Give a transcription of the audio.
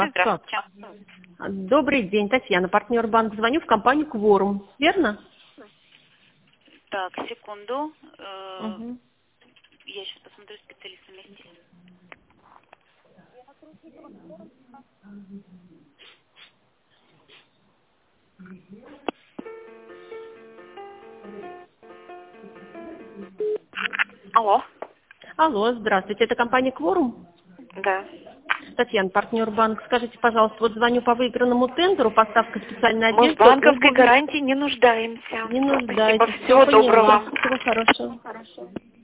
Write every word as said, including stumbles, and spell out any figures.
Как? Здравствуйте. Добрый день, Татьяна, партнер банк. Звоню в компанию Кворум. Верно? Так, секунду. Э, Угу. Я сейчас посмотрю, специалист вместе. Алло. Алло, здравствуйте. Это компания Кворум? Да. Татьяна, партнер банк. Скажите, пожалуйста, вот звоню по выигранному тендеру, поставка специальной Мы в одежды, банковской обуви. гарантии не нуждаемся. Не Спасибо. нуждаетесь. Все Всего поняла. доброго. Всего хорошего.